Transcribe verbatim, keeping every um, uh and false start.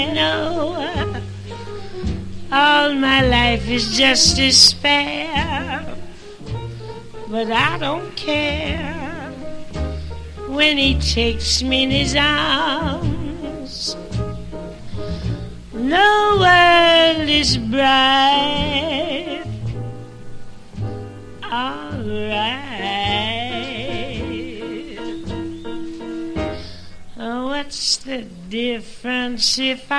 know all my life is just despair, but I don't care when he takes me in his arms. The world is bright, all right. What's the difference if I